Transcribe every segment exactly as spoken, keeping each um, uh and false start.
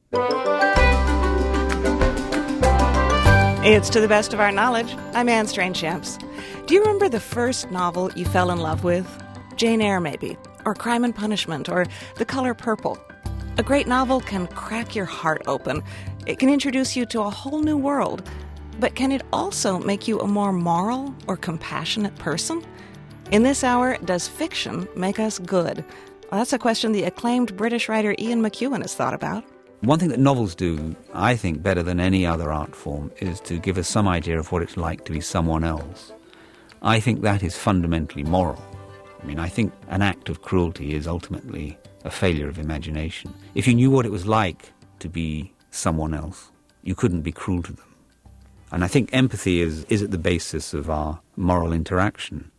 It's To the Best of Our Knowledge. I'm Anne Strange-Champs. Do you remember the first novel you fell in love with? Jane Eyre, maybe, or Crime and Punishment, or The Color Purple. A great novel can crack your heart open. It can introduce you to a whole new world. But can it also make you a more moral or compassionate person? In this hour, does fiction make us good? Well, that's a question the acclaimed British writer Ian McEwan has thought about. One thing that novels do, I think, better than any other art form is to give us some idea of what it's like to be someone else. I think that is fundamentally moral. I mean, I think an act of cruelty is ultimately a failure of imagination. If you knew what it was like to be someone else, you couldn't be cruel to them. And I think empathy is, is at the basis of our moral interaction.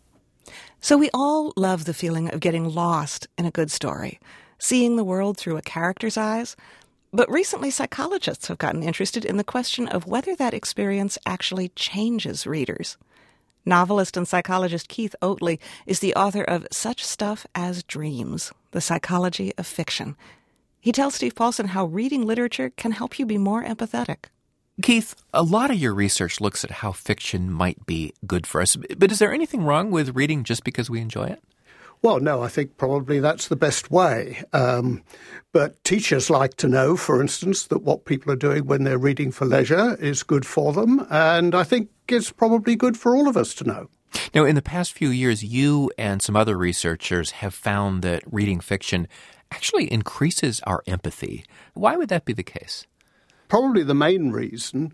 So we all love the feeling of getting lost in a good story, seeing the world through a character's eyes. But recently, psychologists have gotten interested in the question of whether that experience actually changes readers. Novelist and psychologist Keith Oatley is the author of Such Stuff as Dreams, The Psychology of Fiction. He tells Steve Paulson how reading literature can help you be more empathetic. Keith, a lot of your research looks at how fiction might be good for us. But is there anything wrong with reading just because we enjoy it? Well, no, I think probably that's the best way. Um, but teachers like to know, for instance, that what people are doing when they're reading for leisure is good for them. And I think it's probably good for all of us to know. Now, in the past few years, you and some other researchers have found that reading fiction actually increases our empathy. Why would that be the case? Probably the main reason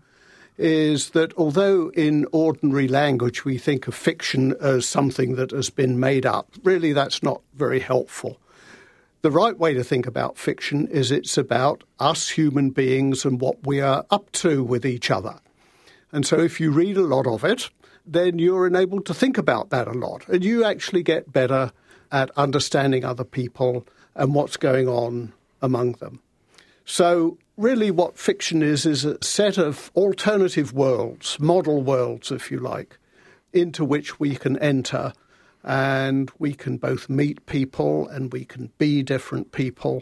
is that although in ordinary language we think of fiction as something that has been made up, really that's not very helpful. The right way to think about fiction is it's about us human beings and what we are up to with each other. And so if you read a lot of it, then you're enabled to think about that a lot. And you actually get better at understanding other people and what's going on among them. So really what fiction is, is a set of alternative worlds, model worlds, if you like, into which we can enter and we can both meet people and we can be different people.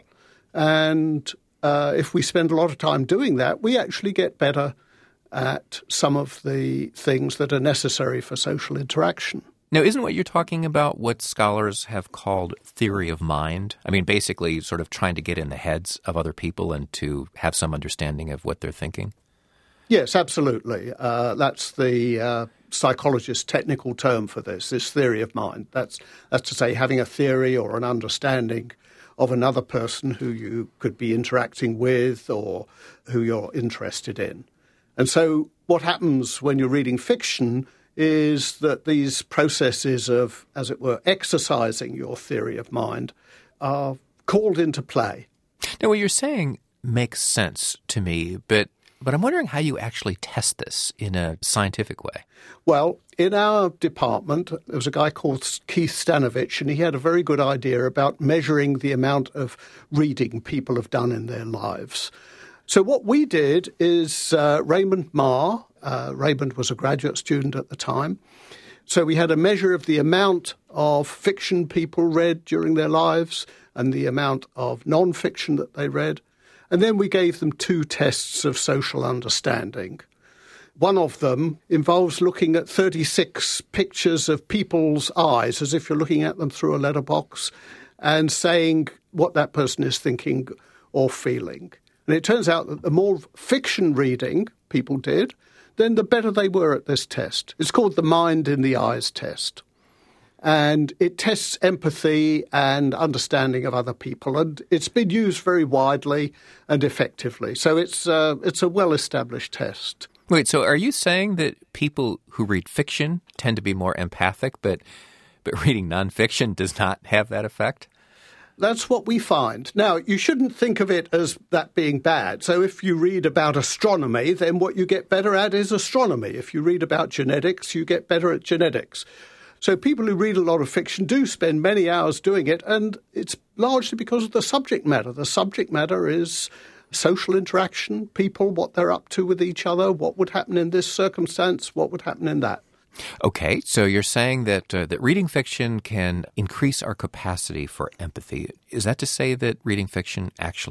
And uh, if we spend a lot of time doing that, we actually get better at some of the things that are necessary for social interaction. Now, isn't what you're talking about what scholars have called theory of mind? I mean, basically sort of trying to get in the heads of other people and to have some understanding of what they're thinking? Yes, absolutely. Uh, that's the uh, psychologist's technical term for this, this theory of mind. That's, that's to say having a theory or an understanding of another person who you could be interacting with or who you're interested in. And so what happens when you're reading fiction is that these processes of, as it were, exercising your theory of mind are called into play. Now, what you're saying makes sense to me, but but I'm wondering how you actually test this in a scientific way. Well, in our department, there was a guy called Keith Stanovich, and he had a very good idea about measuring the amount of reading people have done in their lives. So what we did is uh, Raymond Marr, uh, Raymond was a graduate student at the time, so we had a measure of the amount of fiction people read during their lives and the amount of non-fiction that they read, and then we gave them two tests of social understanding. One of them involves looking at thirty-six pictures of people's eyes as if you're looking at them through a letterbox and saying what that person is thinking or feeling. And it turns out that the more fiction reading people did, then the better they were at this test. It's called the Mind in the Eyes test. And it tests empathy and understanding of other people. And it's been used very widely and effectively. So it's, uh, it's a well-established test. Wait, so are you saying that people who read fiction tend to be more empathic, but, but reading nonfiction does not have that effect? That's what we find. Now, you shouldn't think of it as that being bad. So if you read about astronomy, then what you get better at is astronomy. If you read about genetics, you get better at genetics. So people who read a lot of fiction do spend many hours doing it, and it's largely because of the subject matter. The subject matter is social interaction, people, what they're up to with each other, what would happen in this circumstance, what would happen in that. Okay, so you're saying that uh, that reading fiction can increase our capacity for empathy. Is that to say that reading fiction actually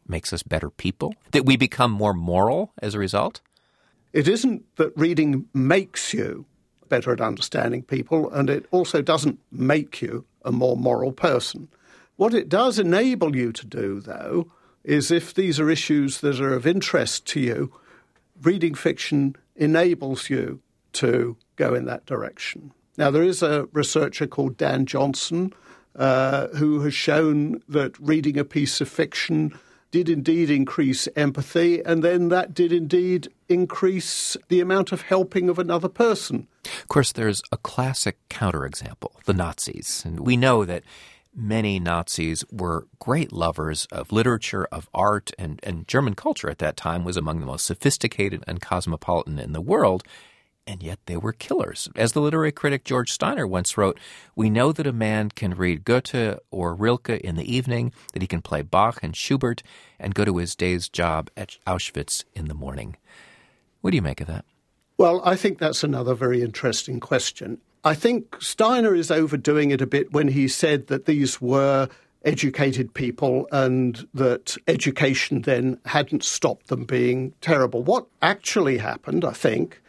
makes us better people? That we become more moral as a result? It isn't that reading makes you better at understanding people, and it also doesn't make you a more moral person. What it does enable you to do, though, is if these are issues that are of interest to you, reading fiction enables you to go in that direction. Now, there is a researcher called Dan Johnson uh, who has shown that reading a piece of fiction did indeed increase empathy, and then that did indeed increase the amount of helping of another person. Of course, there's a classic counterexample, the Nazis. And we know that many Nazis were great lovers of literature, of art, and, and German culture at that time was among the most sophisticated and cosmopolitan in the world. And yet they were killers. As the literary critic George Steiner once wrote, we know that a man can read Goethe or Rilke in the evening, that he can play Bach and Schubert, and go to his day's job at Auschwitz in the morning. What do you make of that? Well, I think that's another very interesting question. I think Steiner is overdoing it a bit when he said that these were educated people and that education then hadn't stopped them being terrible. What actually happened, I think,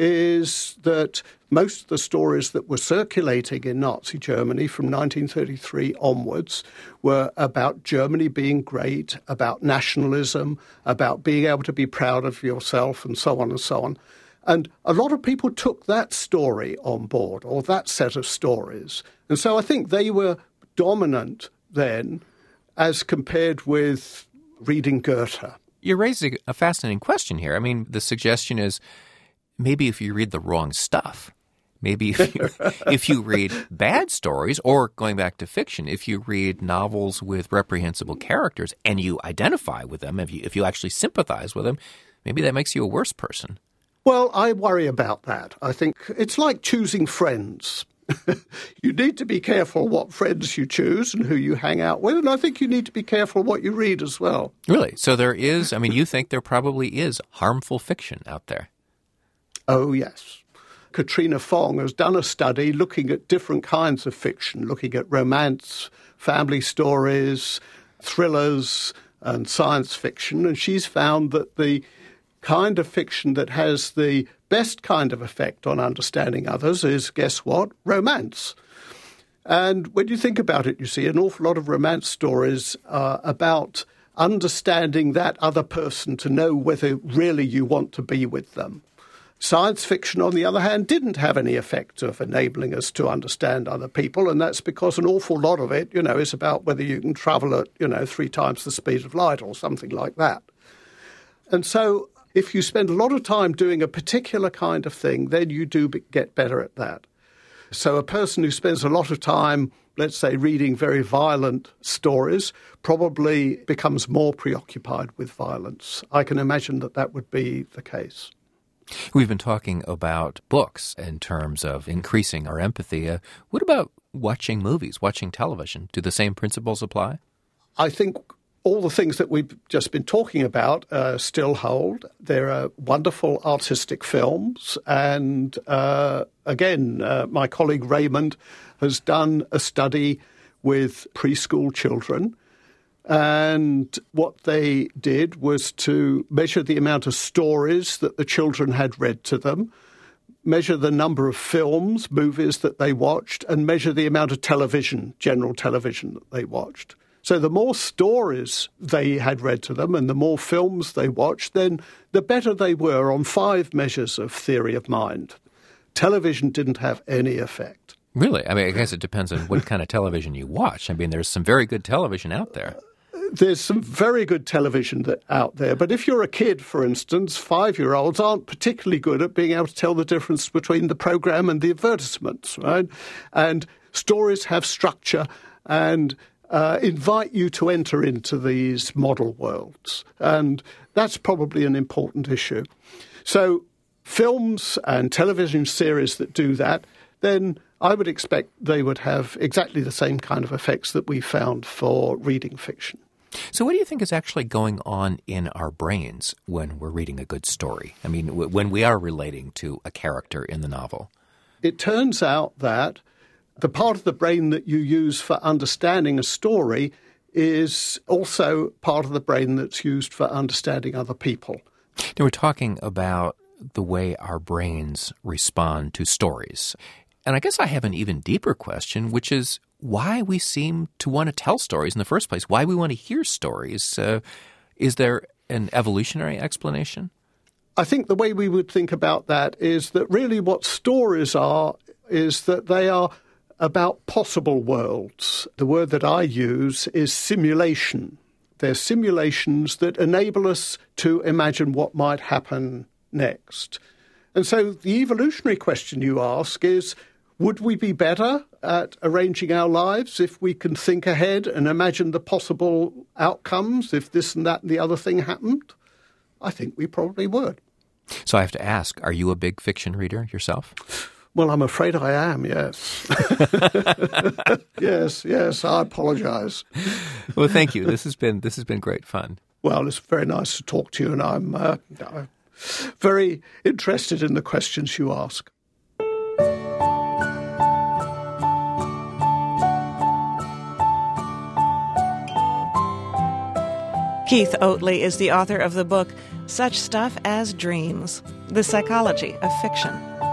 is that most of the stories that were circulating in Nazi Germany from nineteen thirty-three onwards were about Germany being great, about nationalism, about being able to be proud of yourself, and so on and so on. And a lot of people took that story on board, or that set of stories. And so I think they were dominant then as compared with reading Goethe. You're raising a fascinating question here. I mean, the suggestion is maybe if you read the wrong stuff, maybe if you, if you read bad stories, or going back to fiction, if you read novels with reprehensible characters and you identify with them, if you, if you actually sympathize with them, maybe that makes you a worse person. Well, I worry about that. I think it's like choosing friends. You need to be careful what friends you choose and who you hang out with, and I think you need to be careful what you read as well. Really? So there is, I mean, you think there probably is harmful fiction out there? Oh, yes. Katrina Fong has done a study looking at different kinds of fiction, looking at romance, family stories, thrillers, and science fiction, and she's found that the kind of fiction that has the best kind of effect on understanding others is, guess what, romance. And when you think about it, you see an awful lot of romance stories are about understanding that other person to know whether really you want to be with them. Science fiction, on the other hand, didn't have any effect of enabling us to understand other people, and that's because an awful lot of it, you know, is about whether you can travel at, you know, three times the speed of light or something like that. And so if you spend a lot of time doing a particular kind of thing, then you do get better at that. So a person who spends a lot of time, let's say, reading very violent stories probably becomes more preoccupied with violence. I can imagine that that would be the case. We've been talking about books in terms of increasing our empathy. Uh, what about watching movies, watching television? Do the same principles apply? I think all the things that we've just been talking about uh, still hold. There are wonderful artistic films. And uh, again, uh, my colleague Raymond has done a study with preschool children. And what they did was to measure the amount of stories that the children had read to them, measure the number of films, movies that they watched, and measure the amount of television, general television that they watched. So the more stories they had read to them and the more films they watched, then the better they were on five measures of theory of mind. Television didn't have any effect. Really? I mean, I guess it depends on what kind of television you watch. I mean, there's some very good television out there. There's some very good television that, out there. But if you're a kid, for instance, five-year-olds aren't particularly good at being able to tell the difference between the program and the advertisements, right? And stories have structure and uh, invite you to enter into these model worlds. And that's probably an important issue. So films and television series that do that, then I would expect they would have exactly the same kind of effects that we found for reading fiction. So what do you think is actually going on in our brains when we're reading a good story? I mean, w- when we are relating to a character in the novel? It turns out that the part of the brain that you use for understanding a story is also part of the brain that's used for understanding other people. Now, we're talking about the way our brains respond to stories. And I guess I have an even deeper question, which is why we seem to want to tell stories in the first place, why we want to hear stories. Uh, is there an evolutionary explanation? I think the way we would think about that is that really what stories are is that they are about possible worlds. The word that I use is simulation. They're simulations that enable us to imagine what might happen next. And so the evolutionary question you ask is, would we be better at arranging our lives if we can think ahead and imagine the possible outcomes if this and that and the other thing happened? I think we probably would. So I have to ask, are you a big fiction reader yourself? Well, I'm afraid I am, yes. yes, yes, I apologize. Well, thank you. This has been this has been great fun. Well, it's very nice to talk to you, and I'm uh, very interested in the questions you ask. Keith Oatley is the author of the book Such Stuff as Dreams: The Psychology of Fiction.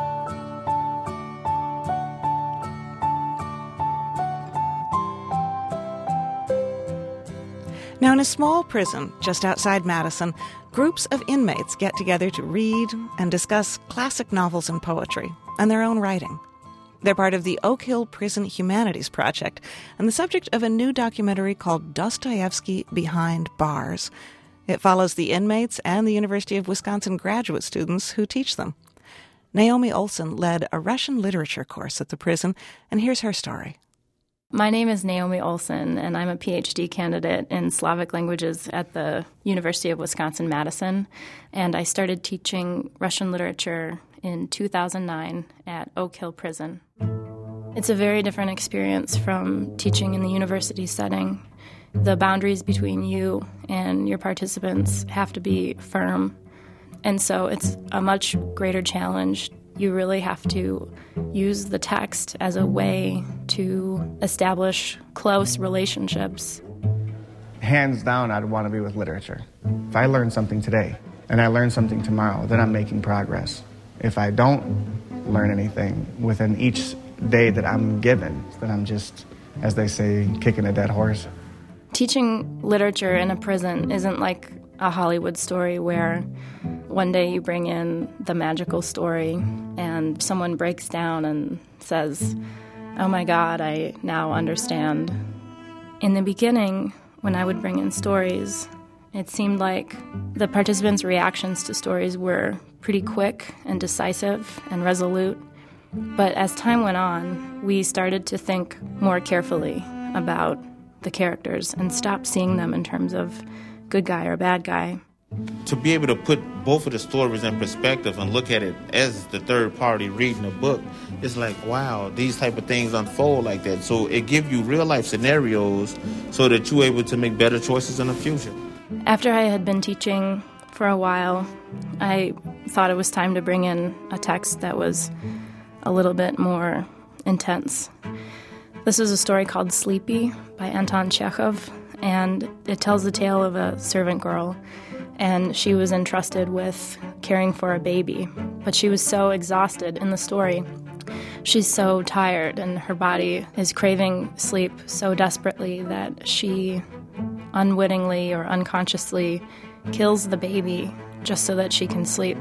Now, in a small prison just outside Madison, groups of inmates get together to read and discuss classic novels and poetry and their own writing. They're part of the Oak Hill Prison Humanities Project and the subject of a new documentary called Dostoevsky Behind Bars. It follows the inmates and the University of Wisconsin graduate students who teach them. Naomi Olson led a Russian literature course at the prison, and here's her story. My name is Naomi Olson, and I'm a P H D candidate in Slavic languages at the University of Wisconsin-Madison, and I started teaching Russian literature in two thousand nine at Oak Hill Prison. It's a very different experience from teaching in the university setting. The boundaries between you and your participants have to be firm, and so it's a much greater challenge. You really have to use the text as a way to establish close relationships. Hands down, I'd want to be with literature. If I learn something today and I learn something tomorrow, then I'm making progress. If I don't learn anything within each day that I'm given, then I'm just, as they say, kicking a dead horse. Teaching literature in a prison isn't like a Hollywood story where one day you bring in the magical story and someone breaks down and says, "Oh my God, I now understand." In the beginning, when I would bring in stories, it seemed like the participants' reactions to stories were pretty quick and decisive and resolute. But as time went on, we started to think more carefully about the characters and stop seeing them in terms of good guy or bad guy. To be able to put both of the stories in perspective and look at it as the third party reading a book, it's like, wow, these type of things unfold like that. So it gives you real life scenarios so that you're able to make better choices in the future. After I had been teaching for a while, I thought it was time to bring in a text that was a little bit more intense. This is a story called Sleepy by Anton Chekhov, and it tells the tale of a servant girl, and she was entrusted with caring for a baby, but she was so exhausted in the story. She's so tired, and her body is craving sleep so desperately that she unwittingly or unconsciously kills the baby just so that she can sleep.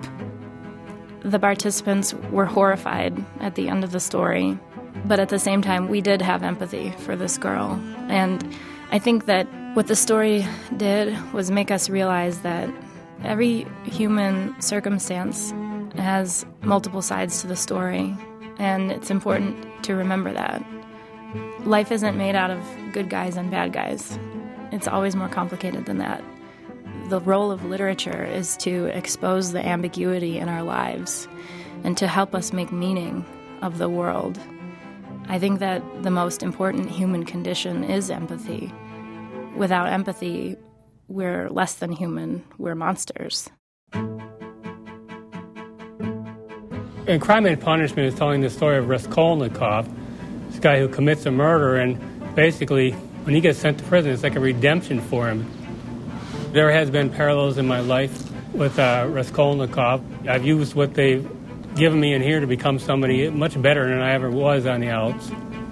The participants were horrified at the end of the story, but at the same time, we did have empathy for this girl. And I think that what the story did was make us realize that every human circumstance has multiple sides to the story, and it's important to remember that. Life isn't made out of good guys and bad guys. It's always more complicated than that. The role of literature is to expose the ambiguity in our lives and to help us make meaning of the world. I think that the most important human condition is empathy. Without empathy, we're less than human. We're monsters. In Crime and Punishment is telling the story of Raskolnikov, this guy who commits a murder and basically When he gets sent to prison, it's like a redemption for him. There has been parallels in my life with uh, Raskolnikov. I've used what they've given me in here to become somebody much better than I ever was on the outs.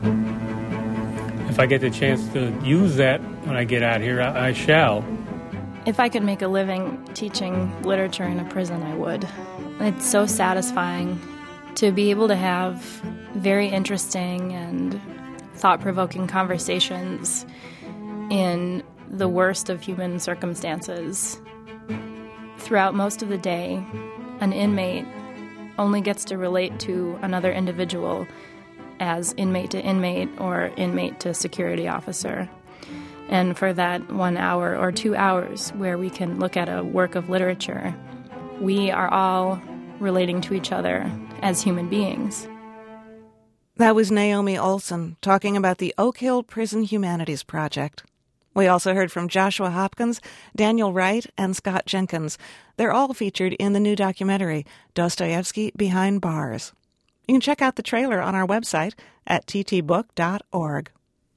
If I get the chance to use that when I get out here, I, I shall. If I could make a living teaching literature in a prison, I would. It's so satisfying to be able to have very interesting and thought-provoking conversations in the worst of human circumstances. Throughout most of the day, an inmate only gets to relate to another individual as inmate to inmate or inmate to security officer. And for that one hour or two hours where we can look at a work of literature, we are all relating to each other as human beings. That was Naomi Olson talking about the Oak Hill Prison Humanities Project. We also heard from Joshua Hopkins, Daniel Wright, and Scott Jenkins. They're all featured in the new documentary, Dostoevsky Behind Bars. You can check out the trailer on our website at t t book dot org.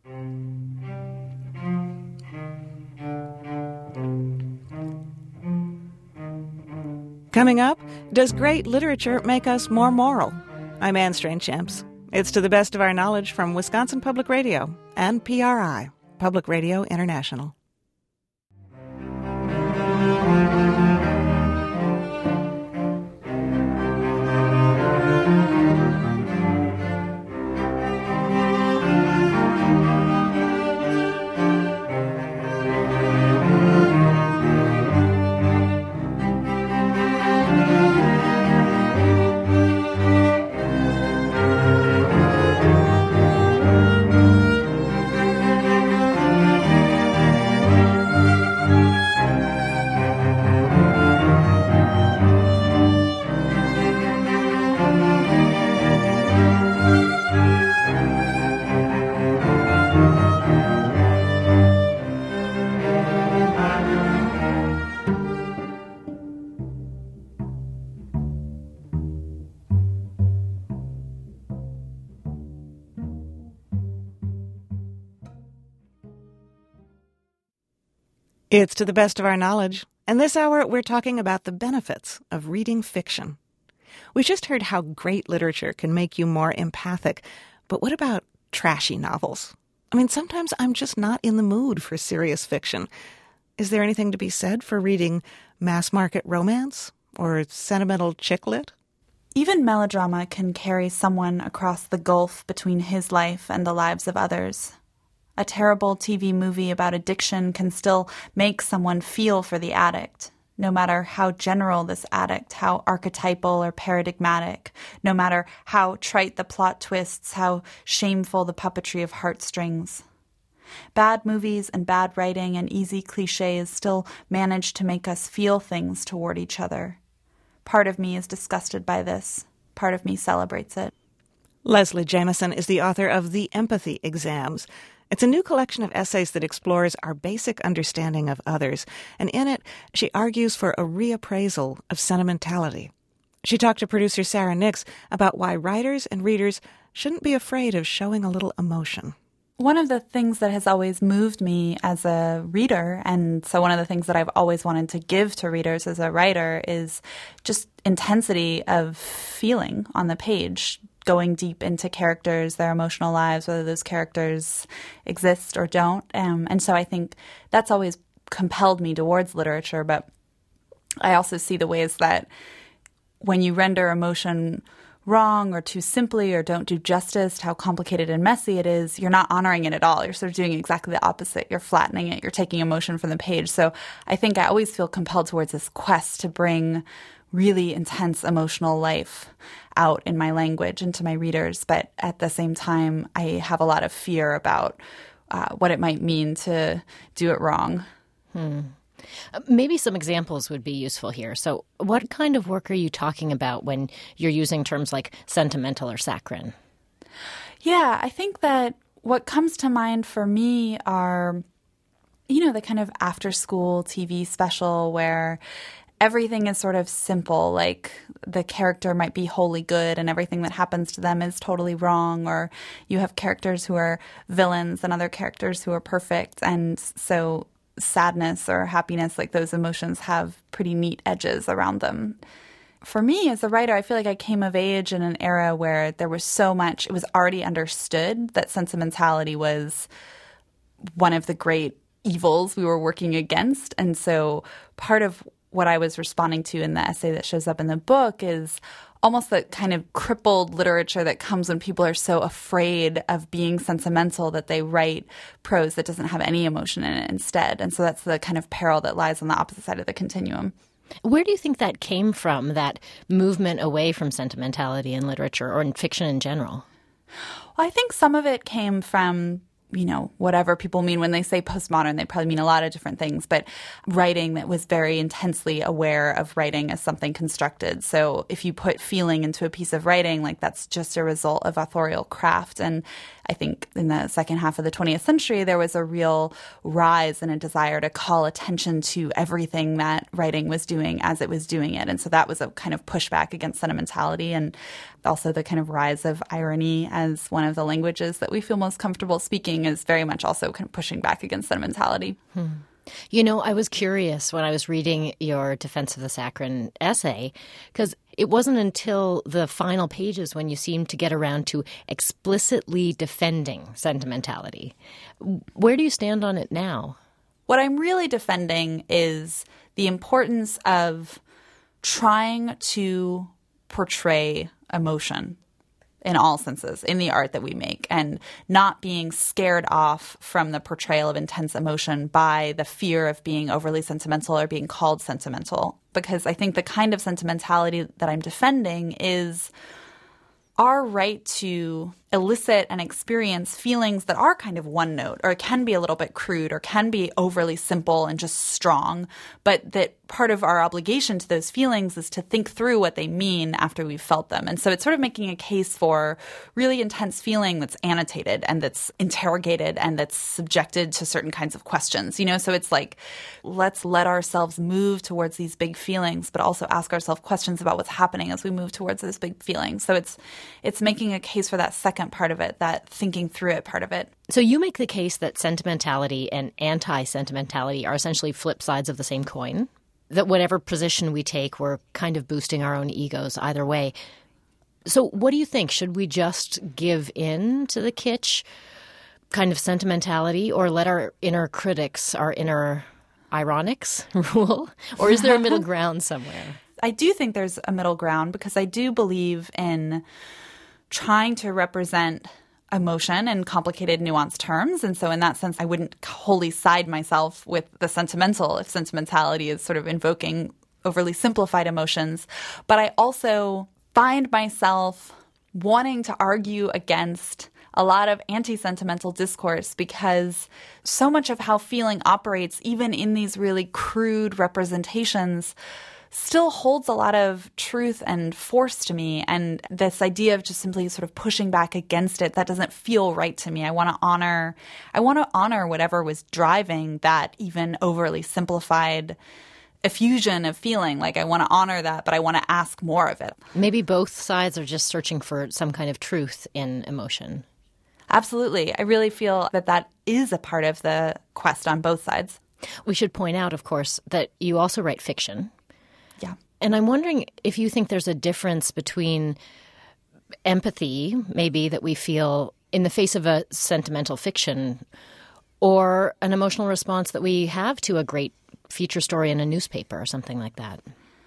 Coming up, does great literature make us more moral? I'm Anne Strainchamps. It's To the Best of Our Knowledge from Wisconsin Public Radio and P R I, Public Radio International. It's To the Best of Our Knowledge, and this hour we're talking about the benefits of reading fiction. We just heard how great literature can make you more empathic, but what about trashy novels? I mean, sometimes I'm just not in the mood for serious fiction. Is there anything to be said for reading mass-market romance or sentimental chick lit? Even melodrama can carry someone across the gulf between his life and the lives of others. A terrible T V movie about addiction can still make someone feel for the addict, no matter how general this addict, how archetypal or paradigmatic, no matter how trite the plot twists, how shameful the puppetry of heartstrings. Bad movies and bad writing and easy cliches still manage to make us feel things toward each other. Part of me is disgusted by this. Part of me celebrates it. Leslie Jamison is the author of The Empathy Exams. It's a new collection of essays that explores our basic understanding of others, and in it, she argues for a reappraisal of sentimentality. She talked to producer Sarah Nix about why writers and readers shouldn't be afraid of showing a little emotion. One of the things that has always moved me as a reader, and so one of the things that I've always wanted to give to readers as a writer, is just intensity of feeling on the page, going deep into characters, their emotional lives, whether those characters exist or don't. Um, and so I think that's always compelled me towards literature. But I also see the ways that when you render emotion wrong or too simply or don't do justice to how complicated and messy it is, you're not honoring it at all. You're sort of doing exactly the opposite. You're flattening it. You're taking emotion from the page. So I think I always feel compelled towards this quest to bring really intense emotional life out in my language and to my readers. But at the same time, I have a lot of fear about uh, what it might mean to do it wrong. Hmm. Maybe some examples would be useful here. So what kind of work are you talking about when you're using terms like sentimental or saccharine? Yeah, I think that what comes to mind for me are, you know, the kind of after-school T V special where everything is sort of simple, like the character might be wholly good and everything that happens to them is totally wrong, or you have characters who are villains and other characters who are perfect. And so sadness or happiness, like those emotions have pretty neat edges around them. For me as a writer, I feel like I came of age in an era where there was so much, it was already understood that sentimentality was one of the great evils we were working against. And so part of what I was responding to in the essay that shows up in the book is almost the kind of crippled literature that comes when people are so afraid of being sentimental that they write prose that doesn't have any emotion in it instead. And so that's the kind of peril that lies on the opposite side of the continuum. Where do you think that came from, that movement away from sentimentality in literature or in fiction in general? Well, I think some of it came from, you know, whatever people mean when they say postmodern, they probably mean a lot of different things, but writing that was very intensely aware of writing as something constructed. So if you put feeling into a piece of writing, like that's just a result of authorial craft. And I think in the second half of the twentieth century, there was a real rise and a desire to call attention to everything that writing was doing as it was doing it. And so that was a kind of pushback against sentimentality, and also the kind of rise of irony as one of the languages that we feel most comfortable speaking is very much also kind of pushing back against sentimentality. Hmm. You know, I was curious when I was reading your Defense of the Saccharine essay, because it wasn't until the final pages when you seemed to get around to explicitly defending sentimentality. Where do you stand on it now? What I'm really defending is the importance of trying to portray emotion in all senses in the art that we make, and not being scared off from the portrayal of intense emotion by the fear of being overly sentimental or being called sentimental. Because I think the kind of sentimentality that I'm defending is our right to elicit and experience feelings that are kind of one note, or can be a little bit crude, or can be overly simple and just strong, but that part of our obligation to those feelings is to think through what they mean after we've felt them. And so it's sort of making a case for really intense feeling that's annotated and that's interrogated and that's subjected to certain kinds of questions, you know? So it's like, let's let ourselves move towards these big feelings, but also ask ourselves questions about what's happening as we move towards those big feelings. So it's it's making a case for that second part of it, that thinking through it part of it. So you make the case that sentimentality and anti-sentimentality are essentially flip sides of the same coin, that whatever position we take, we're kind of boosting our own egos either way. So what do you think? Should we just give in to the kitsch kind of sentimentality, or let our inner critics, our inner ironics rule? Or is there a middle ground somewhere? I do think there's a middle ground, because I do believe in trying to represent emotion in complicated, nuanced terms. And so in that sense, I wouldn't wholly side myself with the sentimental if sentimentality is sort of invoking overly simplified emotions. But I also find myself wanting to argue against a lot of anti-sentimental discourse, because so much of how feeling operates, even in these really crude representations, still holds a lot of truth and force to me. And this idea of just simply sort of pushing back against it, that doesn't feel right to me. I want to honor, I want to honor whatever was driving that even overly simplified effusion of feeling. Like, I want to honor that, but I want to ask more of it. Maybe both sides are just searching for some kind of truth in emotion. Absolutely. I really feel that that is a part of the quest on both sides. We should point out, of course, that you also write fiction. Yeah. And I'm wondering if you think there's a difference between empathy, maybe, that we feel in the face of a sentimental fiction, or an emotional response that we have to a great feature story in a newspaper or something like that.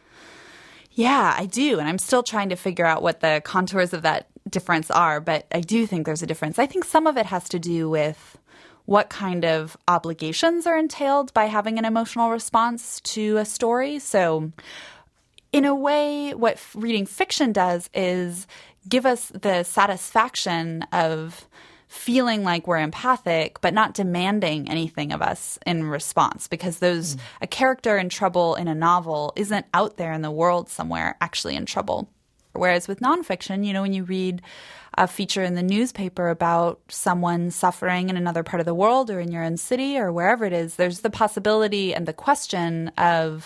Yeah, I do. And I'm still trying to figure out what the contours of that difference are. But I do think there's a difference. I think some of it has to do with what kind of obligations are entailed by having an emotional response to a story. So in a way, what reading fiction does is give us the satisfaction of feeling like we're empathic, but not demanding anything of us in response, because those mm. a character in trouble in a novel isn't out there in the world somewhere actually in trouble. Whereas with nonfiction, you know, when you read a feature in the newspaper about someone suffering in another part of the world or in your own city or wherever it is, there's the possibility and the question of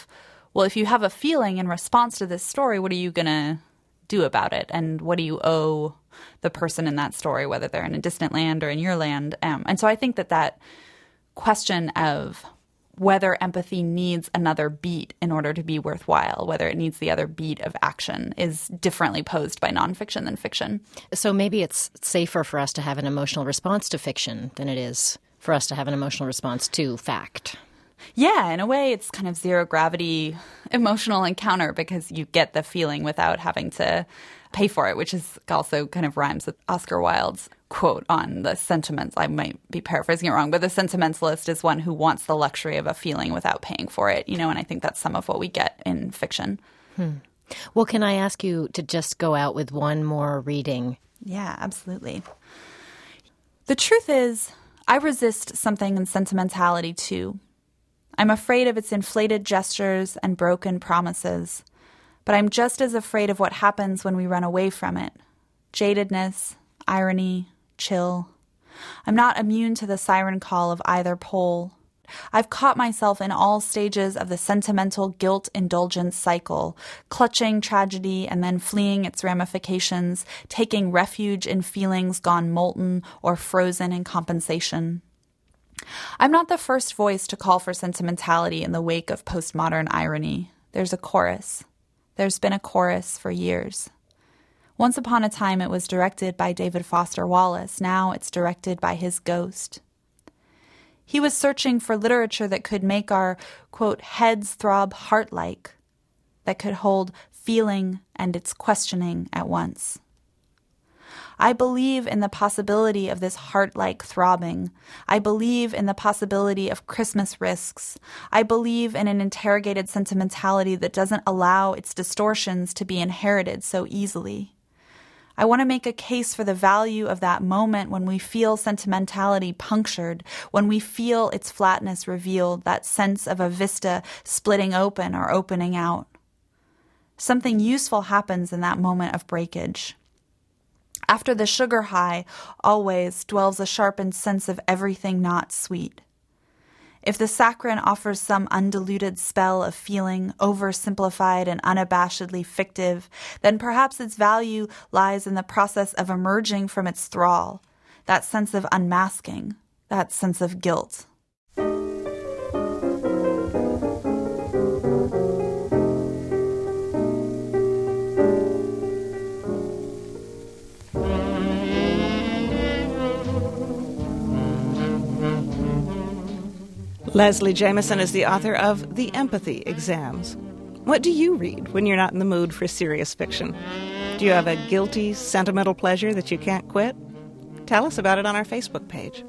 well, if you have a feeling in response to this story, what are you going to do about it? And what do you owe the person in that story, whether they're in a distant land or in your land? Um, and so I think that that question of whether empathy needs another beat in order to be worthwhile, whether it needs the other beat of action, is differently posed by nonfiction than fiction. So maybe it's safer for us to have an emotional response to fiction than it is for us to have an emotional response to fact. Yeah, in a way, it's kind of zero gravity emotional encounter because you get the feeling without having to pay for it, which is also kind of rhymes with Oscar Wilde's quote on the sentiments. I might be paraphrasing it wrong, but the sentimentalist is one who wants the luxury of a feeling without paying for it, you know, and I think that's some of what we get in fiction. Hmm. Well, can I ask you to just go out with one more reading? Yeah, absolutely. The truth is, I resist something in sentimentality too. I'm afraid of its inflated gestures and broken promises, but I'm just as afraid of what happens when we run away from it. Jadedness, irony, chill. I'm not immune to the siren call of either pole. I've caught myself in all stages of the sentimental guilt-indulgence cycle, clutching tragedy and then fleeing its ramifications, taking refuge in feelings gone molten or frozen in compensation. I'm not the first voice to call for sentimentality in the wake of postmodern irony. There's a chorus. There's been a chorus for years. Once upon a time, it was directed by David Foster Wallace. Now it's directed by his ghost. He was searching for literature that could make our, quote, heads throb heart-like, that could hold feeling and its questioning at once. I believe in the possibility of this heart-like throbbing. I believe in the possibility of Christmas risks. I believe in an interrogated sentimentality that doesn't allow its distortions to be inherited so easily. I want to make a case for the value of that moment when we feel sentimentality punctured, when we feel its flatness revealed, that sense of a vista splitting open or opening out. Something useful happens in that moment of breakage. After the sugar high, always dwells a sharpened sense of everything not sweet. If the saccharine offers some undiluted spell of feeling, oversimplified and unabashedly fictive, then perhaps its value lies in the process of emerging from its thrall, that sense of unmasking, that sense of guilt. Leslie Jamison is the author of The Empathy Exams. What do you read when you're not in the mood for serious fiction? Do you have a guilty, sentimental pleasure that you can't quit? Tell us about it on our Facebook page.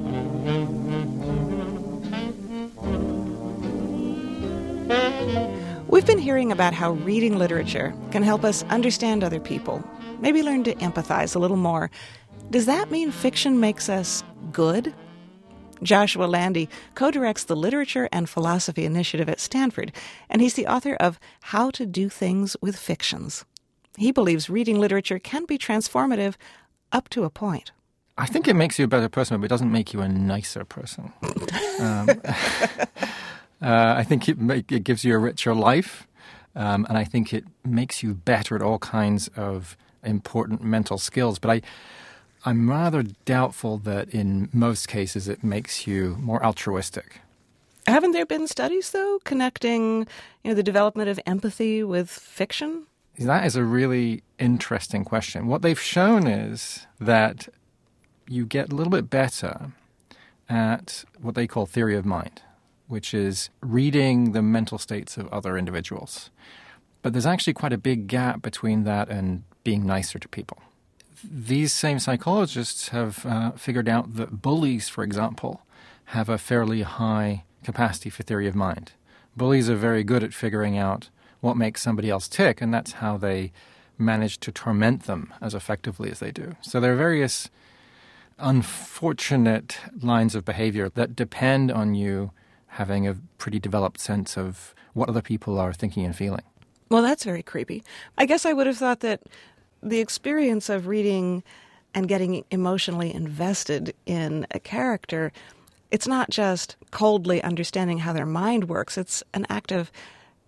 We've been hearing about how reading literature can help us understand other people, maybe learn to empathize a little more. Does that mean fiction makes us good? Joshua Landy co-directs the Literature and Philosophy Initiative at Stanford, and he's the author of How to Do Things with Fictions. He believes reading literature can be transformative up to a point. I think it makes you a better person, but it doesn't make you a nicer person. um, uh, I think it, make, it gives you a richer life, um, and I think it makes you better at all kinds of important mental skills. But I... I'm rather doubtful that in most cases it makes you more altruistic. Haven't there been studies, though, connecting you know, the development of empathy with fiction? That is a really interesting question. What they've shown is that you get a little bit better at what they call theory of mind, which is reading the mental states of other individuals. But there's actually quite a big gap between that and being nicer to people. These same psychologists have uh, figured out that bullies, for example, have a fairly high capacity for theory of mind. Bullies are very good at figuring out what makes somebody else tick, and that's how they manage to torment them as effectively as they do. So there are various unfortunate lines of behavior that depend on you having a pretty developed sense of what other people are thinking and feeling. Well, that's very creepy. I guess I would have thought that the experience of reading and getting emotionally invested in a character, it's not just coldly understanding how their mind works. It's an act of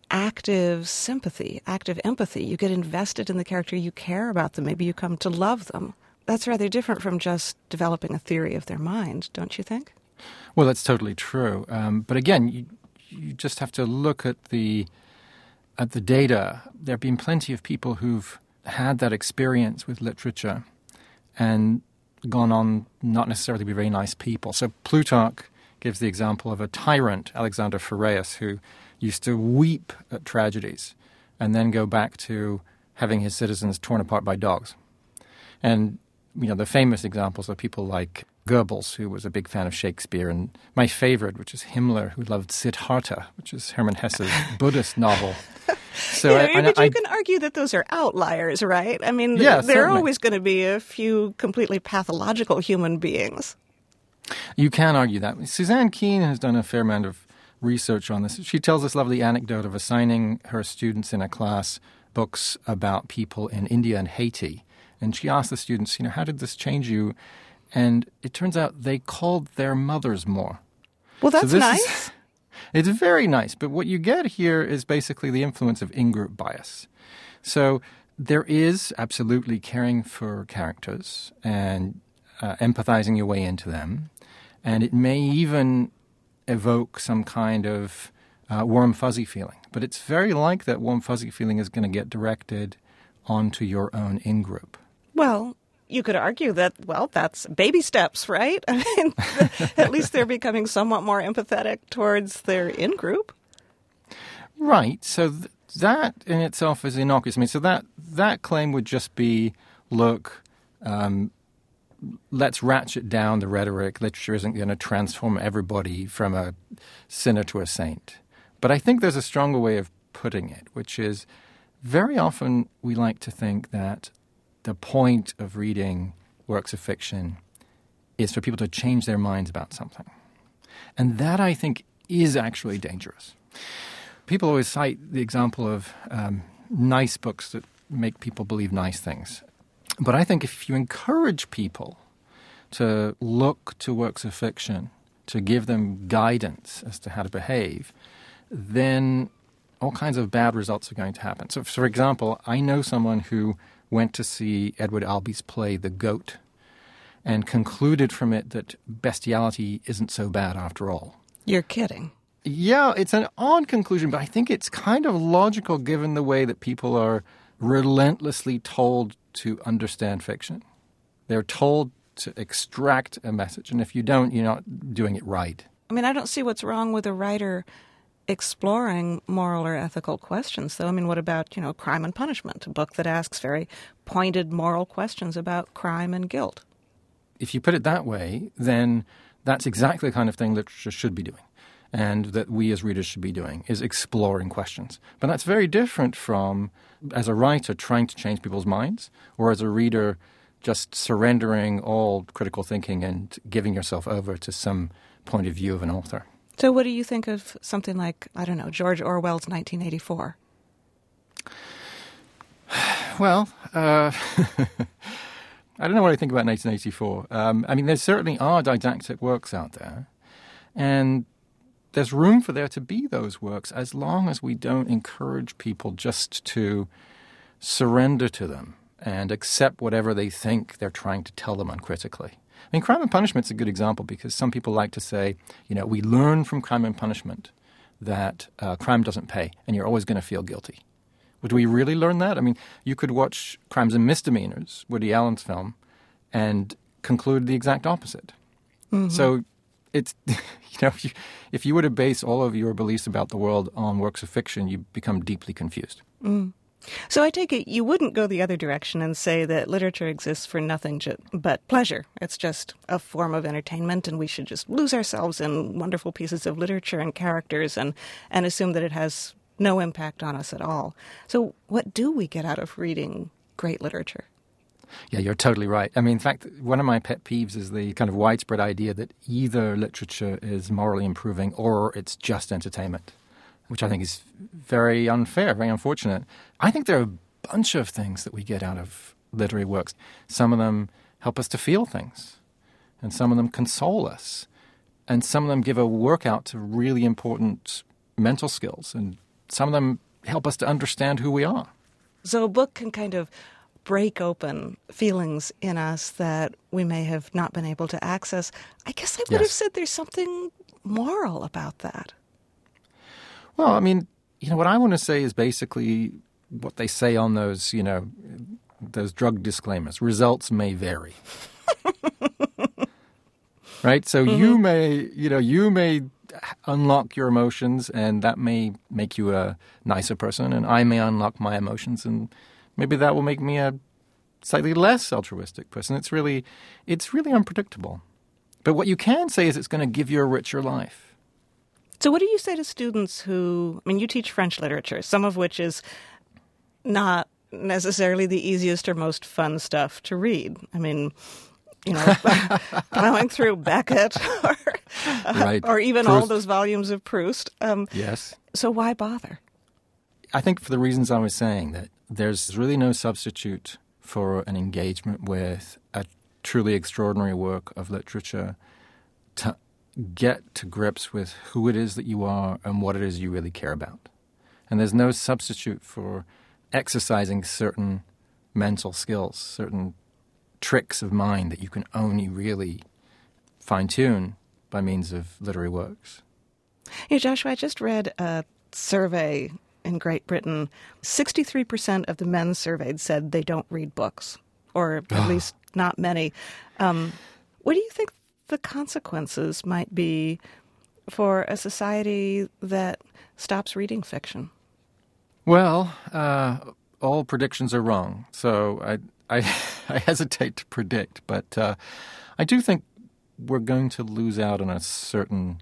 active sympathy, active empathy. You get invested in the character, you care about them, maybe you come to love them. That's rather different from just developing a theory of their mind, don't you think? Well, that's totally true. Um, but again, you, you just have to look at the at the data. There have been plenty of people who've had that experience with literature and gone on not necessarily to be very nice people. So Plutarch gives the example of a tyrant, Alexander Phaeus, who used to weep at tragedies and then go back to having his citizens torn apart by dogs. And, you know, the famous examples are people like Goebbels, who was a big fan of Shakespeare, and my favorite, which is Himmler, who loved Siddhartha, which is Hermann Hesse's Buddhist novel. So yeah, I, but I, you can argue that those are outliers, right? I mean, yeah, there certainly. are always going to be a few completely pathological human beings. You can argue that. Suzanne Keene has done a fair amount of research on this. She tells this lovely anecdote of assigning her students in a class books about people in India and Haiti. And she asked the students, you know, how did this change you? And it turns out they called their mothers more. Well, that's so nice. Is, it's very nice. But what you get here is basically the influence of in-group bias. So there is absolutely caring for characters and uh, empathizing your way into them. And it may even evoke some kind of uh, warm, fuzzy feeling. But it's very like that warm, fuzzy feeling is going to get directed onto your own in-group. Well, you could argue that, well, that's baby steps, right? I mean, at least they're becoming somewhat more empathetic towards their in-group. Right. So th- that in itself is innocuous. I mean, so that, that claim would just be, look, um, let's ratchet down the rhetoric. Literature isn't going to transform everybody from a sinner to a saint. But I think there's a stronger way of putting it, which is very often we like to think that the point of reading works of fiction is for people to change their minds about something. And that, I think, is actually dangerous. People always cite the example of um, nice books that make people believe nice things. But I think if you encourage people to look to works of fiction, to give them guidance as to how to behave, then all kinds of bad results are going to happen. So, for example, I know someone who went to see Edward Albee's play The Goat and concluded from it that bestiality isn't so bad after all. You're kidding. Yeah, it's an odd conclusion, but I think it's kind of logical given the way that people are relentlessly told to understand fiction. They're told to extract a message, and if you don't, you're not doing it right. I mean, I don't see what's wrong with a writer exploring moral or ethical questions, though. I mean, what about, you know, Crime and Punishment, a book that asks very pointed moral questions about crime and guilt? If you put it that way, then that's exactly the kind of thing literature should be doing, and that we as readers should be doing, is exploring questions. But that's very different from, as a writer, trying to change people's minds, or as a reader, just surrendering all critical thinking and giving yourself over to some point of view of an author. So what do you think of something like, I don't know, George Orwell's nineteen eighty-four? Well, uh, I don't know what I think about nineteen eighty-four. Um, I mean, there certainly are didactic works out there, and there's room for there to be those works as long as we don't encourage people just to surrender to them and accept whatever they think they're trying to tell them uncritically. I mean, Crime and Punishment is a good example because some people like to say, you know, we learn from Crime and Punishment that uh, crime doesn't pay and you're always going to feel guilty. Would we really learn that? I mean, you could watch Crimes and Misdemeanors, Woody Allen's film, and conclude the exact opposite. Mm-hmm. So it's, you know, if you, if you were to base all of your beliefs about the world on works of fiction, you become deeply confused. Mm. So I take it you wouldn't go the other direction and say that literature exists for nothing ju- but pleasure. It's just a form of entertainment and we should just lose ourselves in wonderful pieces of literature and characters and, and assume that it has no impact on us at all. So what do we get out of reading great literature? Yeah, you're totally right. I mean, in fact, one of my pet peeves is the kind of widespread idea that either literature is morally improving or it's just entertainment, which I think is very unfair, very unfortunate. I think there are a bunch of things that we get out of literary works. Some of them help us to feel things, and some of them console us, and some of them give a workout to really important mental skills and some of them help us to understand who we are. So a book can kind of break open feelings in us that we may have not been able to access. I guess I would Yes. have said there's something moral about that. Well, I mean, you know, what I want to say is basically what they say on those, you know, those drug disclaimers. Results may vary. Right? So mm-hmm. you may, you know, you may unlock your emotions, and that may make you a nicer person, and I may unlock my emotions, and maybe that will make me a slightly less altruistic person. It's really, it's really unpredictable. But what you can say is it's going to give you a richer life. So what do you say to students who, I mean, you teach French literature, some of which is not necessarily the easiest or most fun stuff to read. I mean, you know, plowing through Beckett or, uh, right. or even Proust. all those volumes of Proust. Um, yes. So why bother? I think for the reasons I was saying, that there's really no substitute for an engagement with a truly extraordinary work of literature to get to grips with who it is that you are and what it is you really care about. And there's no substitute for exercising certain mental skills, certain tricks of mind that you can only really fine-tune by means of literary works. Yeah, Joshua, I just read a survey in Great Britain. sixty-three percent of the men surveyed said they don't read books, or at least not many. Um, what do you think the consequences might be for a society that stops reading fiction? Well, uh, all predictions are wrong, so I I, I hesitate to predict, but uh, I do think we're going to lose out on a certain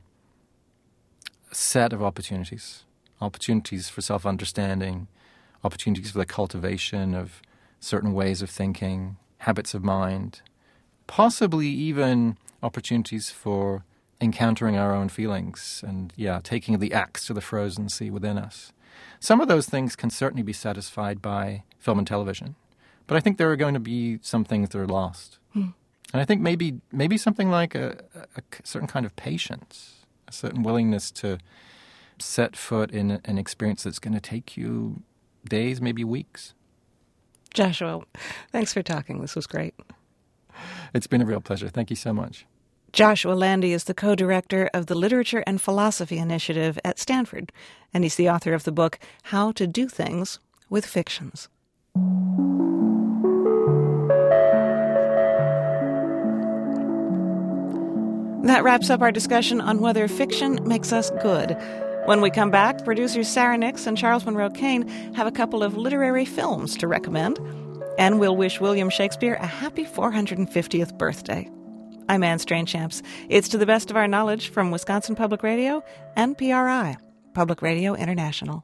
set of opportunities, opportunities for self-understanding, opportunities for the cultivation of certain ways of thinking, habits of mind, possibly even opportunities for encountering our own feelings and, yeah, taking the axe to the frozen sea within us. Some of those things can certainly be satisfied by film and television. But I think there are going to be some things that are lost. Hmm. And I think maybe maybe something like a, a, a certain kind of patience, a certain willingness to set foot in an experience that's going to take you days, maybe weeks. Joshua, thanks for talking. This was great. It's been a real pleasure. Thank you so much. Joshua Landy is the co-director of the Literature and Philosophy Initiative at Stanford, and he's the author of the book, How to Do Things with Fictions. That wraps up our discussion on whether fiction makes us good. When we come back, producers Sarah Nix and Charles Monroe Kane have a couple of literary films to recommend, and we'll wish William Shakespeare a happy four hundred fiftieth birthday. I'm Anne Strainchamps. It's To the Best of Our Knowledge from Wisconsin Public Radio and P R I, Public Radio International.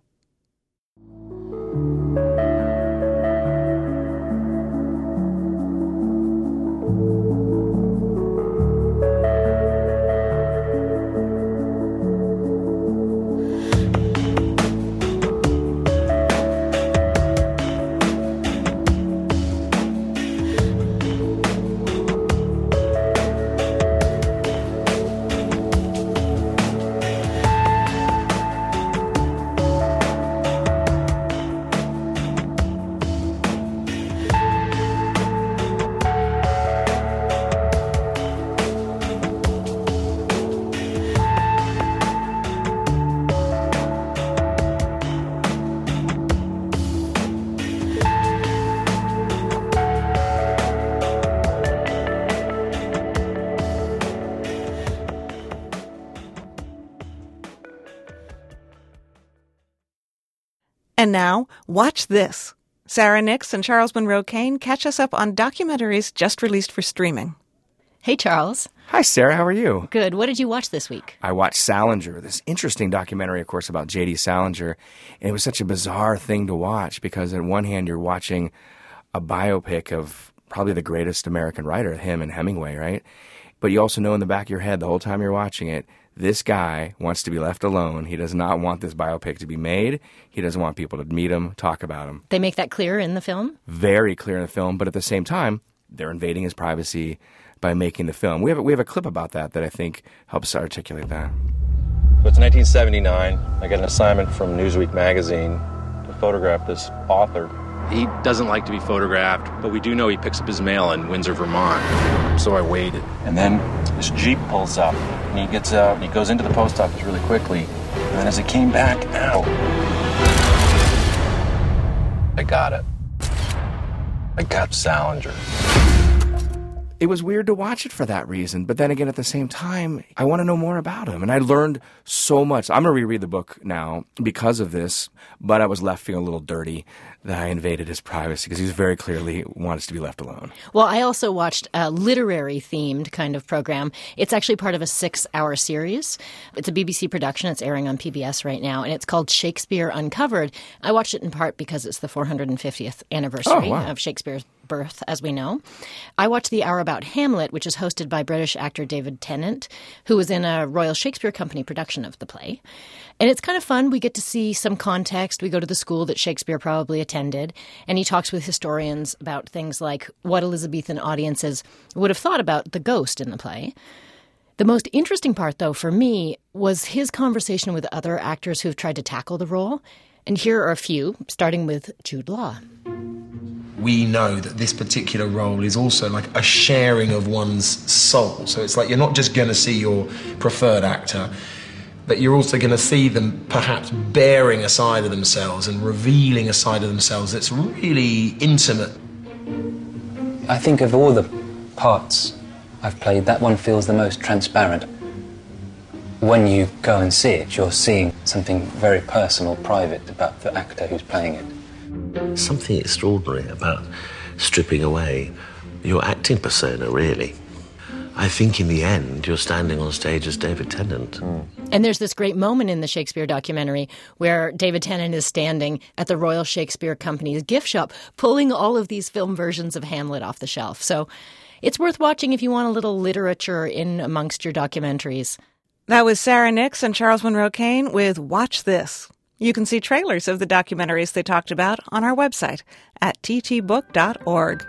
And now, watch this. Sarah Nix and Charles Monroe Kane catch us up on documentaries just released for streaming. Hey, Charles. Hi, Sarah. How are you? Good. What did you watch this week? I watched Salinger, this interesting documentary, of course, about J D. Salinger. And it was such a bizarre thing to watch because on one hand, you're watching a biopic of probably the greatest American writer, him and Hemingway, right? But you also know in the back of your head the whole time you're watching it, this guy wants to be left alone. He does not want this biopic to be made. He doesn't want people to meet him, talk about him. They make that clear in the film? Very clear in the film, but at the same time, they're invading his privacy by making the film. We have, we have a clip about that that I think helps articulate that. So it's nineteen seventy-nine. I get an assignment from Newsweek magazine to photograph this author. He doesn't like to be photographed, but we do know he picks up his mail in Windsor, Vermont. So I waited. And then this Jeep pulls up, and he gets out, and he goes into the post office really quickly. And then as he came back out, I got it. I got Salinger. It was weird to watch it for that reason, but then again, at the same time, I want to know more about him, and I learned so much. I'm going to reread the book now because of this, but I was left feeling a little dirty that I invaded his privacy because he very clearly wants to be left alone. Well, I also watched a literary-themed kind of program. It's actually part of a six-hour series. It's a B B C production. It's airing on P B S right now, and it's called Shakespeare Uncovered. I watched it in part because it's the four hundred fiftieth anniversary oh, wow. of Shakespeare's birth, as we know. I watched the hour about Hamlet, which is hosted by British actor David Tennant, who was in a Royal Shakespeare Company production of the play. And it's kind of fun. We get to see some context. We go to the school that Shakespeare probably attended, and he talks with historians about things like what Elizabethan audiences would have thought about the ghost in the play. The most interesting part, though, for me, was his conversation with other actors who have tried to tackle the role. And here are a few, starting with Jude Law. We know that this particular role is also like a sharing of one's soul. So it's like you're not just going to see your preferred actor, but you're also going to see them perhaps bearing a side of themselves and revealing a side of themselves that's really intimate. I think of all the parts I've played, that one feels the most transparent. When you go and see it, you're seeing something very personal, private about the actor who's playing it. Something extraordinary about stripping away your acting persona, really. I think in the end, you're standing on stage as David Tennant. Mm. And there's this great moment in the Shakespeare documentary where David Tennant is standing at the Royal Shakespeare Company's gift shop, pulling all of these film versions of Hamlet off the shelf. So it's worth watching if you want a little literature in amongst your documentaries. That was Sarah Nix and Charles Monroe Kane with Watch This. You can see trailers of the documentaries they talked about on our website at t t book dot org.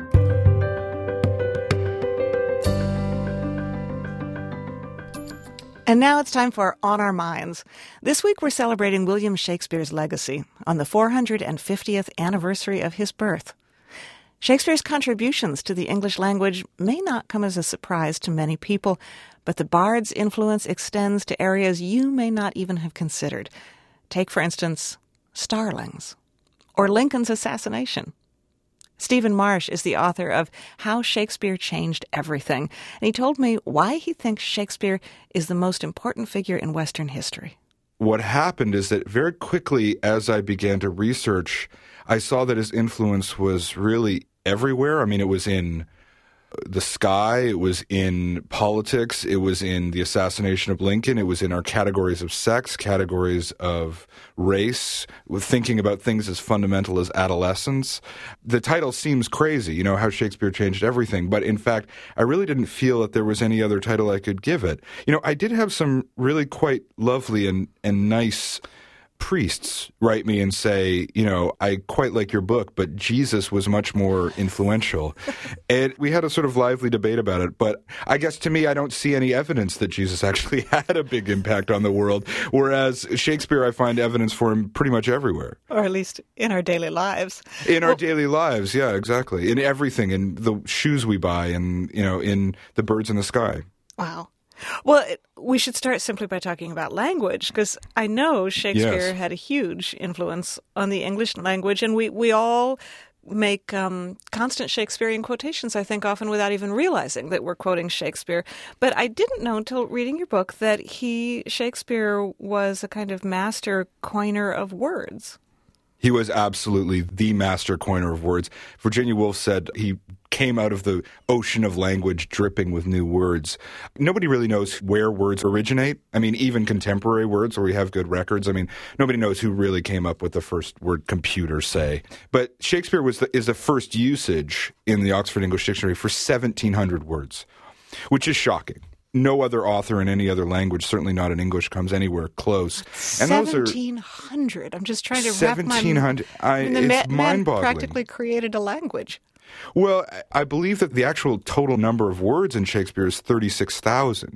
And now it's time for On Our Minds. This week we're celebrating William Shakespeare's legacy on the four hundred fiftieth anniversary of his birth. Shakespeare's contributions to the English language may not come as a surprise to many people, but the bard's influence extends to areas you may not even have considered. Take, for instance, starlings, or Lincoln's assassination. Stephen Marsh is the author of How Shakespeare Changed Everything, and he told me why he thinks Shakespeare is the most important figure in Western history. What happened is that very quickly, as I began to research, I saw that his influence was really everywhere. I mean, it was in the sky, it was in politics, it was in the assassination of Lincoln, it was in our categories of sex, categories of race, with thinking about things as fundamental as adolescence. The title seems crazy, you know, How Shakespeare Changed Everything, but in fact, I really didn't feel that there was any other title I could give it. You know, I did have some really quite lovely and, and nice priests write me and say, you know, I quite like your book, but Jesus was much more influential. And we had a sort of lively debate about it. But I guess to me, I don't see any evidence that Jesus actually had a big impact on the world, whereas Shakespeare, I find evidence for him pretty much everywhere. Or at least in our daily lives. In well, our daily lives, yeah, exactly. In everything, in the shoes we buy and, you know, in the birds in the sky. Wow. Well, we should start simply by talking about language, because I know Shakespeare yes. had a huge influence on the English language, and we, we all make um, constant Shakespearean quotations, I think, often without even realizing that we're quoting Shakespeare. But I didn't know until reading your book that he, Shakespeare, was a kind of master coiner of words. He was absolutely the master coiner of words. Virginia Woolf said he came out of the ocean of language dripping with new words. Nobody really knows where words originate. I mean, even contemporary words where we have good records. I mean, nobody knows who really came up with the first word computer, say. But Shakespeare was the, is the first usage in the Oxford English Dictionary for seventeen hundred words, which is shocking. No other author in any other language, certainly not in English, comes anywhere close. And seventeen hundred. I'm just trying to wrap my... seventeen hundred. I, I mean, the it's man, mind-boggling. Man practically created a language. Well, I believe that the actual total number of words in Shakespeare is thirty-six thousand.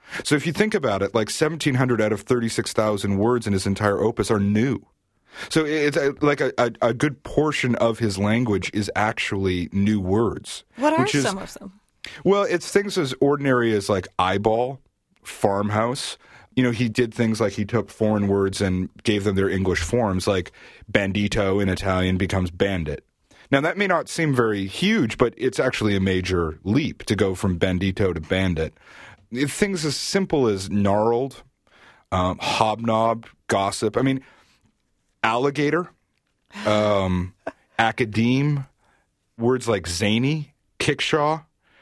So if you think about it, like seventeen hundred out of thirty-six thousand words in his entire opus are new. So it's a, like a, a, a good portion of his language is actually new words. What are which is, some of them? Well, it's things as ordinary as like eyeball, farmhouse. You know, he did things like he took foreign words and gave them their English forms, like bandito in Italian becomes bandit. Now, that may not seem very huge, but it's actually a major leap to go from bandito to bandit. Things as simple as gnarled, um, hobnob, gossip. I mean, alligator, um, academe, words like zany, kickshaw,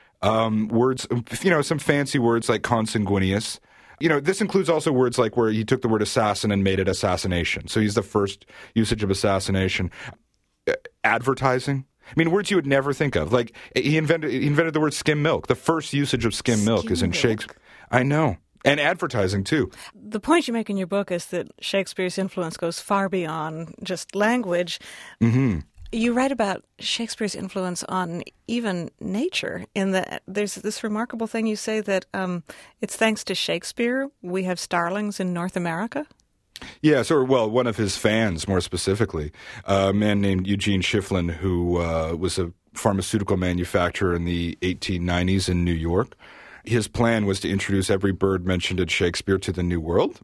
um, words, you know, some fancy words like consanguineous. You know, this includes also words like where he took the word assassin and made it assassination. So he's the first usage of assassination. Uh, advertising. I mean, words you would never think of. Like, he invented he invented the word skim milk. The first usage of skim, skim milk is in Shakespeare. I know. And advertising, too. The point you make in your book is that Shakespeare's influence goes far beyond just language. Mm-hmm. You write about Shakespeare's influence on even nature. In that there's this remarkable thing you say that um, it's thanks to Shakespeare we have starlings in North America. Yeah, so, well, one of his fans, more specifically, a man named Eugene Schifflin, who uh, was a pharmaceutical manufacturer in the eighteen nineties in New York. His plan was to introduce every bird mentioned in Shakespeare to the New World.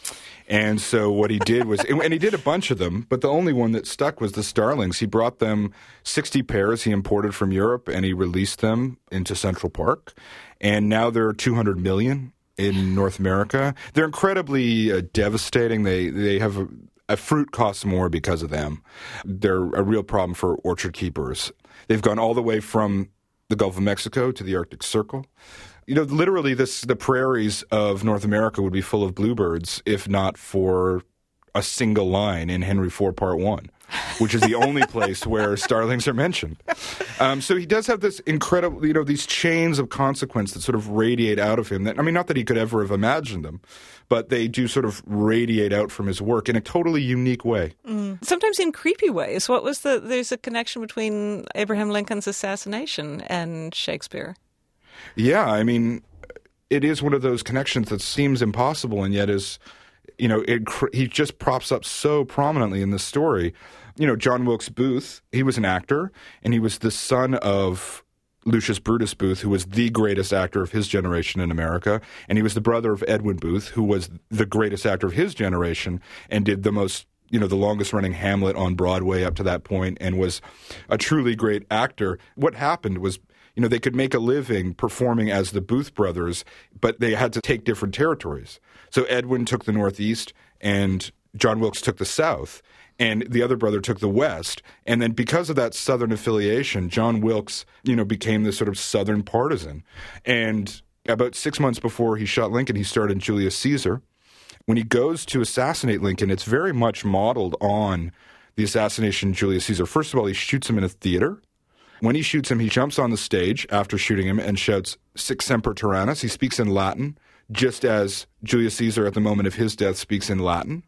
And so what he did was, and he did a bunch of them, but the only one that stuck was the starlings. He brought them sixty pairs he imported from Europe, and he released them into Central Park. And now there are two hundred million in North America. They're incredibly uh, devastating. They they have a, a fruit costs more because of them. They're a real problem for orchard keepers. They've gone all the way from the Gulf of Mexico to the Arctic Circle. You know, literally, this the prairies of North America would be full of bluebirds if not for a single line in Henry four, Part one, which is the only place where starlings are mentioned. Um, so he does have this incredible, you know, these chains of consequence that sort of radiate out of him. That, I mean, not that he could ever have imagined them, but they do sort of radiate out from his work in a totally unique way. Mm. Sometimes in creepy ways. What was the? There's a connection between Abraham Lincoln's assassination and Shakespeare. Yeah, I mean, it is one of those connections that seems impossible and yet is, you know, it, he just props up so prominently in the story. You know, John Wilkes Booth, he was an actor, and he was the son of Lucius Brutus Booth, who was the greatest actor of his generation in America, and he was the brother of Edwin Booth, who was the greatest actor of his generation and did the most, you know, the longest-running Hamlet on Broadway up to that point and was a truly great actor. What happened was, you know, they could make a living performing as the Booth brothers, but they had to take different territories. So Edwin took the Northeast, and John Wilkes took the South, and the other brother took the West. And then because of that Southern affiliation, John Wilkes, you know, became this sort of Southern partisan. And about six months before he shot Lincoln, he starred in Julius Caesar. When he goes to assassinate Lincoln, it's very much modeled on the assassination of Julius Caesar. First of all, he shoots him in a theater. When he shoots him, he jumps on the stage after shooting him and shouts, "Sic semper tyrannis." He speaks in Latin, just as Julius Caesar at the moment of his death speaks in Latin.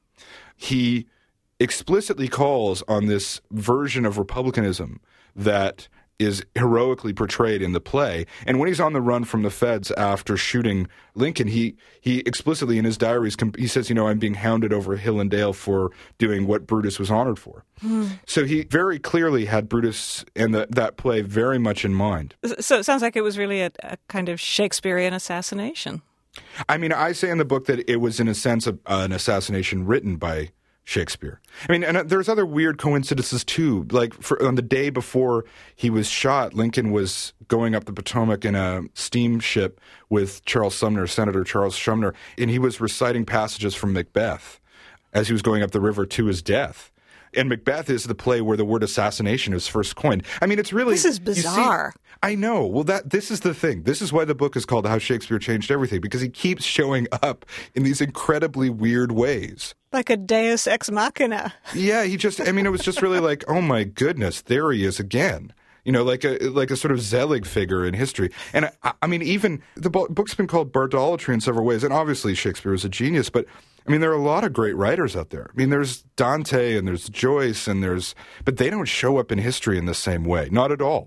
He explicitly calls on this version of republicanism that is heroically portrayed in the play. And when he's on the run from the feds after shooting Lincoln, he he explicitly in his diaries, he says, you know, I'm being hounded over hill and dale for doing what Brutus was honored for. Mm. So he very clearly had Brutus and the, that play very much in mind. So it sounds like it was really a, a kind of Shakespearean assassination. I mean, I say in the book that it was in a sense a, an assassination written by Shakespeare. I mean, and there's other weird coincidences too. Like for, on the day before he was shot, Lincoln was going up the Potomac in a steamship with Charles Sumner, Senator Charles Sumner, and he was reciting passages from Macbeth as he was going up the river to his death. And Macbeth is the play where the word assassination is first coined. I mean, it's really... This is bizarre. See, I know. Well, that this is the thing. This is why the book is called How Shakespeare Changed Everything, because he keeps showing up in these incredibly weird ways. Like a deus ex machina. Yeah, he just... I mean, it was just really like, oh my goodness, there he is again. You know, like a like a sort of Zelig figure in history. And I, I mean, even... The book's been called Bardolatry in several ways, and obviously Shakespeare is a genius, but... I mean, there are a lot of great writers out there. I mean, there's Dante and there's Joyce and there's, but they don't show up in history in the same way. Not at all.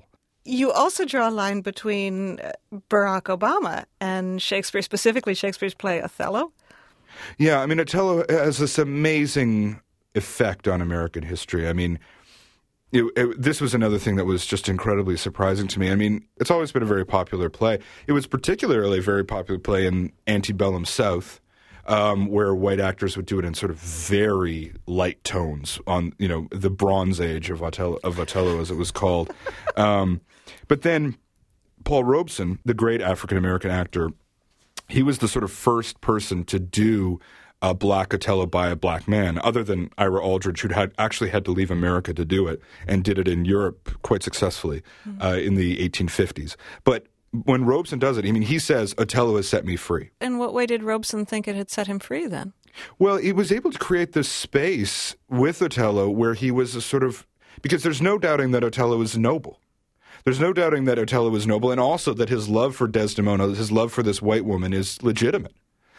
You also draw a line between Barack Obama and Shakespeare, specifically Shakespeare's play Othello. Yeah, I mean, Othello has this amazing effect on American history. I mean, it, it, this was another thing that was just incredibly surprising to me. I mean, it's always been a very popular play. It was particularly a very popular play in antebellum South, um, where white actors would do it in sort of very light tones on, you know, the Bronze Age of Othello, of Othello as it was called. Um, but then Paul Robeson, the great African-American actor, he was the sort of first person to do a black Othello by a black man, other than Ira Aldridge, who had actually had to leave America to do it, and did it in Europe quite successfully mm-hmm. uh, in the eighteen fifties. But when Robeson does it, I mean, he says, Othello has set me free. In what way did Robeson think it had set him free then? Well, he was able to create this space with Othello where he was a sort of, because there's no doubting that Othello is noble. There's no doubting that Othello is noble, and also that his love for Desdemona, his love for this white woman, is legitimate.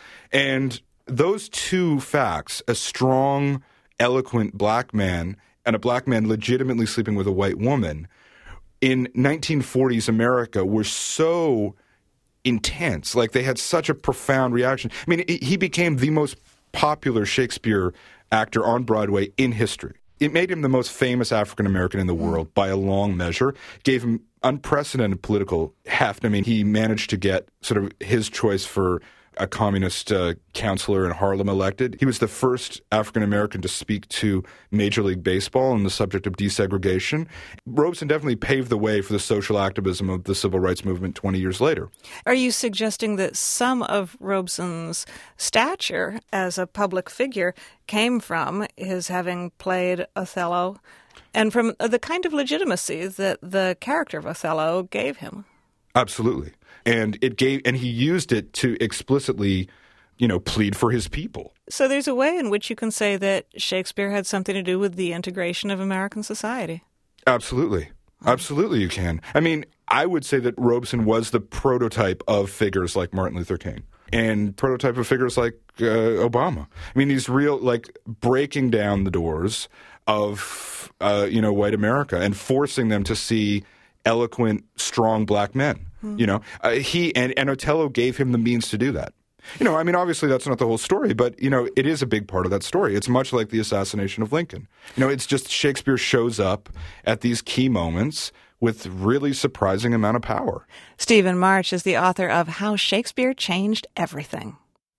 And those two facts, a strong, eloquent black man and a black man legitimately sleeping with a white woman, in nineteen forties America were so intense. Like, they had such a profound reaction. I mean, he became the most popular Shakespeare actor on Broadway in history. It made him the most famous African-American in the world by a long measure, gave him unprecedented political heft. I mean, he managed to get sort of his choice for a communist uh, counselor in Harlem elected. He was the first African-American to speak to Major League Baseball on the subject of desegregation. Robeson definitely paved the way for the social activism of the civil rights movement twenty years later. Are you suggesting that some of Robeson's stature as a public figure came from his having played Othello and from the kind of legitimacy that the character of Othello gave him? Absolutely. And it gave, and he used it to explicitly, you know, plead for his people. So there's a way in which you can say that Shakespeare had something to do with the integration of American society. Absolutely. Absolutely you can. I mean, I would say that Robeson was the prototype of figures like Martin Luther King and prototype of figures like uh, Obama. I mean, these real, like, breaking down the doors of, uh, you know, white America and forcing them to see eloquent, strong black men. Mm-hmm. You know, uh, he and, and Othello gave him the means to do that. You know, I mean, obviously that's not the whole story, but, you know, it is a big part of that story. It's much like the assassination of Lincoln. You know, it's just Shakespeare shows up at these key moments with really surprising amount of power. Stephen March is the author of How Shakespeare Changed Everything.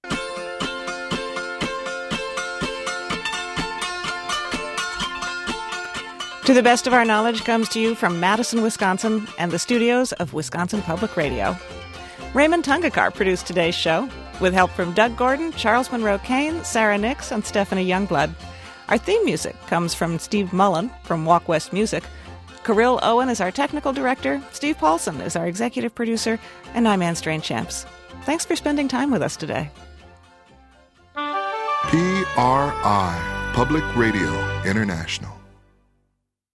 To the Best of Our Knowledge comes to you from Madison, Wisconsin, and the studios of Wisconsin Public Radio. Raymond Tungakar produced today's show, with help from Doug Gordon, Charles Monroe Kane, Sarah Nix, and Stephanie Youngblood. Our theme music comes from Steve Mullen from Walk West Music. Kirill Owen is our technical director, Steve Paulson is our executive producer, and I'm Anne Strange-Champs. Thanks for spending time with us today. P R I, Public Radio International.